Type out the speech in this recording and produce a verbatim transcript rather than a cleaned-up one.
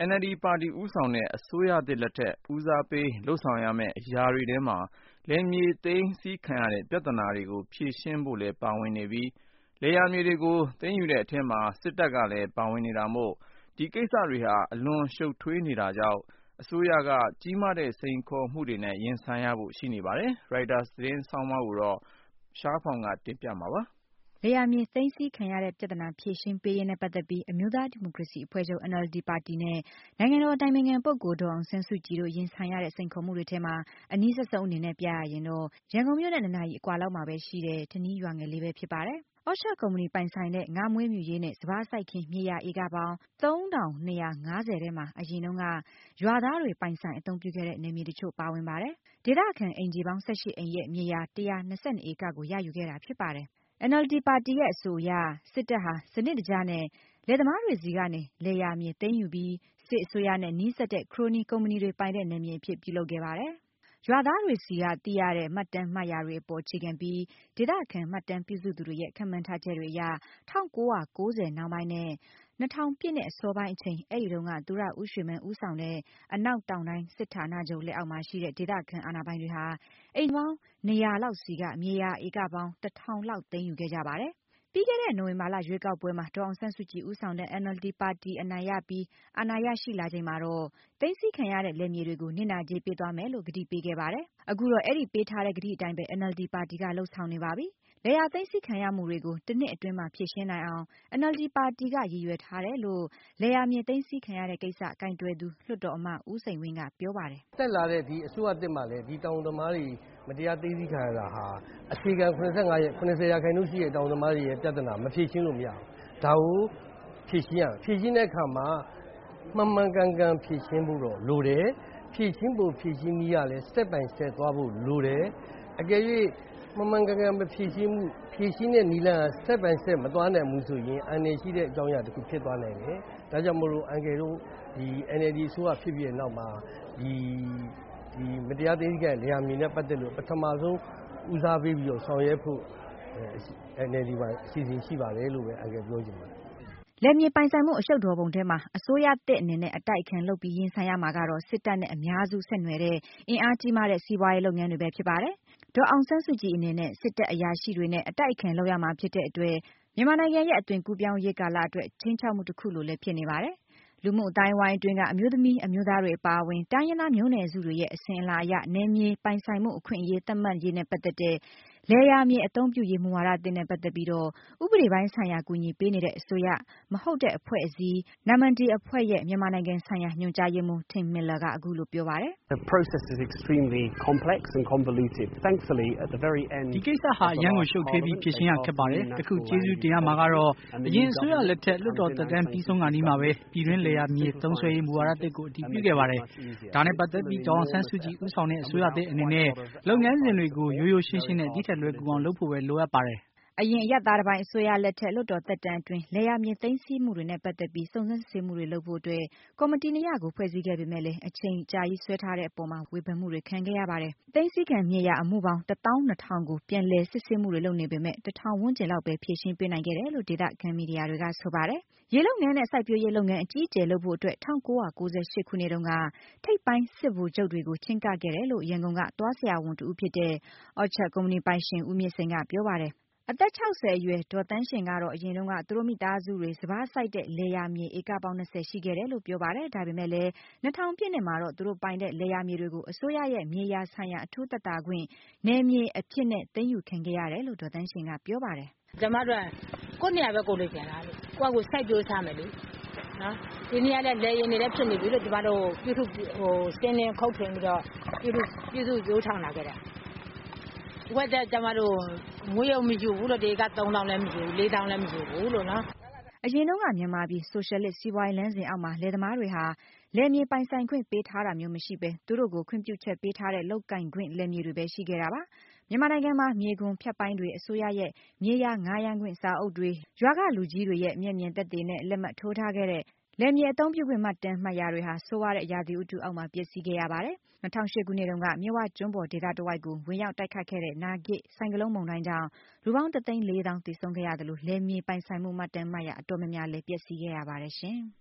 N L D ပါတီဦးဆောင်တဲ့အစိုးရသစ်လက်ထက်ဦးစားပေးလုပ်ဆောင်ရမယ့်အရာတွေထဲမှာလယ်မြေသိမ်းဆည်းခံရတဲ့ပြဿနာတွေကိုဖြေရှင်းဖို့လည်းပါဝင်နေပြီးလယ်ယာမြေတွေကိုသိမ်းယူတဲ့အထက်မှာစစ်တပ်ကလည်းပါဝင်နေတာမို့ဒီကိစ္စတွေဟာအလွန်ရှုပ်ထွေးနေတာကြောင့်အစိုးရကကြီးမားတဲ့စိန်ခေါ်မှုတွေနဲ့ရင်ဆိုင်ရဖို့ရှိနေပါတယ်။ Reuters သတင်းဆောင်းပါးကိုတော့ရှားဖောင်ကတင်ပြမှာပါ။လယ်ယာမြေသိမ်းဆည်းခံရတဲ့ပြဿနာဖြေရှင်းပေးရေးနဲ့ပတ်သက်ပြီးအမျိုးသားဒီမိုကရေစီအဖွဲ့ချုပ် N L D ပါတီနဲ့နိုင်ငံတော်အတိုင်ပင်ခံပုဂ္ဂိုလ်ဒေါ်အောင်ဆန်းစုကြည်တို့ရင်ဆိုင်ရတဲ့စိန်ခေါ်မှုတွေထဲမှာအနည်းဆုံးအနေနဲ့ပြရရင်တော့ရန်ကုန်မြို့နဲ့နှစ်နာရီအကွာလောက်မှာပဲရှိတဲ့တနီးရွာငယ်လေးပဲဖြစ်ပါတယ်။အော်ချာကုမ္ပဏီပိုင်ဆိုင်တဲ့ငါးမွေးမြူရေးနဲ့စပါးစိုက်ခင်းမြေယာဧကပေါင်းသုံးထောင်နှစ်ရာငါးဆယ်ထဲမှာအရင်တုန်းကရွာသားတွေပိုင်ဆိုင်အသုံးပြုခဲ့တဲ့နယ်မြေတချို့ပါဝင်ပါတယ်။ဒေသခံအိမ်ခြေပေါင်း၁၈အိမ်ရဲ့မြေယာ၁၂၂ဧကကိုရယူခဲ့တာဖြစ်ပါတယ်။ N L D ပါတီရဲ့အဆိုအရစစ်တပ်ဟာစနစ်တကျနဲ့လယ်သမားတွေစီကနေလယ်ယာမြေသိမ်းယူပြီးစစ်အစိုးရနဲ့နီးစပ်တဲ့ခရိုနီကုမ္ပဏီတွေပိုင်တဲ့နယ်မြေအဖြစ်ပြုလုပ်ခဲ့ပါတယ်။ရွာသားတွေစီကသိရတဲ့မှတ်တမ်းမှတ်ရာတွေအပေါ်အခြေခံပြီးဒေသခံမှတ်တမ်းပြုစုသူတွေရဲ့ခန့်မှန်းထားချက်တွေအရ၁၉၉၀နောက်ပိုင်းနဲ့၂၀၀၀ပြည့်နှစ်အစောပိုင်းအချိန်အဲ့ဒီတုန်းကသူရဦးရွှေမန်းဦးဆောင်တဲ့အနောက်တောင်တိုင်းစစ်ဌာနချုပ်လက်အောက်မှာရှိတဲ့ဒေသခံအာဏာပိုင်တွေဟာအိမ်ပေါင်း၂ရာလောက်စီကမြေယာဧကပေါင်းတစ်ထောင်လောက်သိမ်းယူခဲ့ကြပါတယ်။ပြီးခဲ့တဲ့နိုဝင်ဘာလရွေးကောက်ပွဲမှာဒေါ်အောင်ဆန်းစုကြည်ဦးဆောင်တဲ့ N L D ပါတီအနိုင်ရပြီးအာဏာရရှိလာချိန်မှာတော့သိမ်းဆည်းခံရတဲ့လယ်မြေတွေကိုနစ်နာကြေးပေးသွားမယ်လို့ကတိပေးခဲ့ပါတယ်။အခုတော့အဲ့ဒီပေးထားတဲ့ကတိအတိုင်းပဲ N L D ပါတီကလှုပ်ဆောင်နေပါပြီ။လယ်ယာသိမ်းဆည်းခံရမှုတွေကိုတစ်နှစ်အတွင်းမှာဖြေရှင်းနိုင်အောင် N L D ပါတီကရည်ရွယ်ထားတယ်လို့လယ်ယာမြေသိမ်းဆည်းခံရတဲ့ကိစ္စကိုင်တွယ်သူလွှတ်တော်အမတ်ဦးစိန်ဝင်းကပြောပါတယ်။တက်လာတဲ့ဒီအစိုးရတစ်မှလည်းဒီတောင်သမားတွေမတရားသိမ်းဆည်းခံရတာဟာအခြေခံ၇၅ရဲ့၇၀ရာခိုင်နှုန်းရှိတဲ့တောင်သမားတွေရဲ့ပြဿနာမဖြေရှင်းလို့မရဘူး။ဒါကိုဖြေရှင်းရဖြေရှင်းတဲ့အခါမှာမှန်မှန်ကန်ကန်ဖြေရှင်းဖို့တော့လိုတယ်။ဖြေရှင်းဖို့ဖြေရှင်းနည်းကလည်း step by step သွားဖို့လိုတယ်။အကယ်၍မှန်မှန်ကန်ကန်မဖြေရှင်းမှုဖြေရှင်းတဲ့နည်းလမ်းက step by step မသွားနိုင်ဘူးဆိုရင်အန္တရာယ်ရှိတဲ့အကြောင်းအရာတစ်ခုဖြစ်သွားနိုင်တယ်။ဒါကြောင့်မို့လို့အန်ကယ်တို့ဒီ N L D အစိုးရဖြစ်ပြီးတဲ့နောက်မှာဒီဒီမတရားသိမ်းဆည်းခံလယ်ယာမြေနဲ့ပတ်သက်လို့ပထမဆုံးဦးစားပေးပြီးတော့ဆောင်ရွက်ဖို့ N L D မှာအစီအစဉ်ရှိပါတယ်လို့ပဲအန်ကယ်ပြောချင်ပါတယ်လယ်မြေပိုင်ဆိုင်မှုအရှုပ်တော်ပုံထဲမှာအစိုးရတစ်အနေနဲ့အတိုက်အခံလုပ်ပြီးရင်ဆိုင်ရမှာကတော့စစ်တပ်နဲ့အများစုဆက်နွယ်တဲ့အင်အားကြီးမားတဲ့စီးပွားရေးလုပ်ငန်းတွေပဲဖြစ်ပါတယ်။ဒေါ်အောင်ဆန်းစုကြည်အနေနဲ့စစ်တပ်အရာရှိတွေနဲ့အတိုက်အခံလုပ်ရမှာဖြစ်တဲ့အတွက်မြန်မာနိုင်ငံရဲ့အသွင်ကူးပြောင်းရေးကာလအတွက်ခြိမ်းခြောက်မှုတစ်ခုလိုလည်းဖြစ်နေပါတယ်။လူမှုအတိုင်းဝိုင်းအတွင်းကအမျိုးသမီးအမျိုးသားတွေအပါအဝင်တိုင်းရင်းသားမျိုးနွယ်စုတွေရဲ့အစဉ်အလာအရနယ်မြေပိုင်ဆိုင်မှုအခွင့်အရေးသတ်မှတ်ရေးနဲ့ပတ်သက်တဲ့လယ်ယာမြေအသုံးပြုရေးမူဝါဒသစ်နဲ့ပတ်သက်ပြီးတော့ဥပဒေပိုင်းဆိုင်ရာကူညီပေးနေတဲ့အစိုးရမဟုတ်တဲ့အဖွဲ့အစည်းနာမန်ဒီအဖွဲ့ရဲ့မြန်မာနိုင်ငံဆိုင်ရာညွှန်ကြားရေးမှူး Tim Miller ကအခုလိုပြောပါတယ်။ The process is extremely complex and convoluted. Thankfully at the very end ဒီကိစ္စဟာအရန်ကိုရှုပ်ထွေးပြီးဖြစ်ရှင်းရခက်ပါတယ်။တခုကျေးဇူးတင်ရမှာကတော့အရင်အစိုးရလက်ထက်လွှတ်တော်သက်တမ်းပြီးဆုံးကနီးမှာပဲပြည်တွင်းလယ်ယာမြေသုံးစွဲရေးမူဝါဒသစ်ကိုအတည်ပြုခဲ့ပါတယ်။ဒါနဲ့ပတ်သက်ပြီးဒေါ်အောင်ဆန်းစုကြည်ဦးဆောင်တဲ့အစိုးရသစ်အနေနဲ့လုပ်ငန်းစဉ်တွေကိုရိုးရိုးရှင်းရှင်းနဲ့ဒီထက်လွယ်ကူအောင်လုပ်ဖို့ပဲလိုအပ်ပါတယ်။အရင်အရပ်သားတပိုင်းအစိုးရလက်ထက်လွှတ်တော်သက်တမ်းအတွင်းလယ်ယာမြေသိမ်းဆည်းမှုတွေနဲ့ပတ်သက်ပြီးစုံစမ်းစစ်ဆေးမှုတွေလုပ်ဖို့အတွက်ကော်မတီနှစ်ရပ်ကိုဖွဲ့စည်းခဲ့ပေမဲ့လည်းအချိန်ကြာကြီးဆွဲထားတဲ့အပေါ်မှာဝေဖန်မှုတွေခံခဲ့ရပါတယ်။သိမ်းဆည်းခံမြေယာအမှုပေါင်းတစ်သောင်းနှစ်ထောင်ကိုပြန်လည်စစ်ဆေးမှုတွေလုပ်နေပေမဲ့တစ်ထောင်ဝန်းကျင်လောက်ပဲဖြေရှင်းပေးနိုင်ခဲ့တယ်လို့ဒေသခံမီဒီယာတွေကဆိုပါတယ်။ရေလုပ်ငန်းနဲ့စိုက်ပျိုးရေးလုပ်ငန်းအကြီးအကျယ်လုပ်ဖို့အတွက်၁၉၉၈ခုနှစ်တုန်းကထိပ်ပိုင်းစစ်ဗိုလ်ချုပ်တွေကိုချဉ်းကပ်ခဲ့တယ်လို့ရန်ကုန်ကသွားဆရာဝန်တဦးဖြစ်တဲ့အော်ချာကုမ္ပဏီပိုင်ရှင်ဦးမြင့်စိန်ကပြောပါတယ်။အသက်၆၀အရွယ်ဒေါ်သန်းရှင်ကတော့အရင်တုန်းကသူတို့မိသားစုတွေစပါးစိုက်တဲ့လယ်ယာမြေဧကပေါင်း၂၀ရှိခဲ့တယ်လို့ပြောပါတယ်။ဒါပေမဲ့လည်း၂၀၀၀ပြည့်နှစ်မှာတော့သူတို့ပိုင်တဲ့လယ်ယာမြေတွေကိုအစိုးရရဲ့မြေယာဆိုင်ရာအထူးသက်သာခွင့်နယ်မြေအဖြစ်နဲ့သိမ်းယူခံခဲ့ရတယ်လို့ဒေါ်သန်းရှင်ကပြောပါတယ်။ကျမတို့ကကိုယ့်နေရာပဲကိုယ်လေးကျန်တာလေကိုယ့်ကိုစိုက်ပျိုးစားမယ်လေနော်ဒီနေရာနဲ့လယ်ရင်တွေလည်းဖြစ်နေပြီလို့ကျမတို့ပြုစုဟိုစင်းနေခုတ်ထင်ပြီးတော့ပြုစုပြုစုရိုးထောင်လာခဲ့တာဝက်တဲ့ကျမတို့မွေးရုံမယူဘူးလို့ဒီကသုံးတောင်းလည်းမယူလေးတောင်းလည်းမယူဘူးလို့နော်အရင်တုန်းကမြန်မာပြည်ဆိုရှယ်လစ်စီးပွားရေးလမ်းစဉ်အောက်မှာလယ်သမားတွေဟာလယ်မြေပိုင်ဆိုင်ခွင့်ပေးထားတာမျိုးမရှိပဲသူတို့ကိုခွင့်ပြုချက်ပေးထားတဲ့လုပ်ကင်ခွင့်လယ်မြေတွေပဲရှိခဲ့တာပါမြန်မာနိုင်ငံမှာမြေခွန်ဖြတ်ပိုင်းတွေအစိုးရရဲ့မြေယာငှားရမ်းခွင့်စာအုပ်တွေရွာကလူကြီးတွေရဲ့မျက်မြင်သက်သေနဲ့လက်မှတ်ထိုးထားခဲ့တဲ့လယ်မြေအသုံးပြုခွင့်မှတ်တမ်းမှတ်ရာတွေဟာဆိုးရတဲ့ရာသီဥတုအောက်မှာပျက်စီးခဲ့ရပါတယ်။၂၀၀၈ခုနှစ်တုန်းကမြစ်ဝကျွန်းပေါ်ဒေသတစ်ဝိုက်ကိုဝင်ရောက်တိုက်ခတ်ခဲ့တဲ့နာဂစ်ဆိုင်ကလုန်းမုန်တိုင်းကြောင့်လူပေါင်းတစ်သိန်းလေးသောင်းသေဆုံးခဲ့ရသလိုလယ်မြေပိုင်ဆိုင်မှုမှတ်တမ်းမှတ်ရာအတော်များများလည်းပျက်စီးခဲ့ရပါတယ်ရှင်။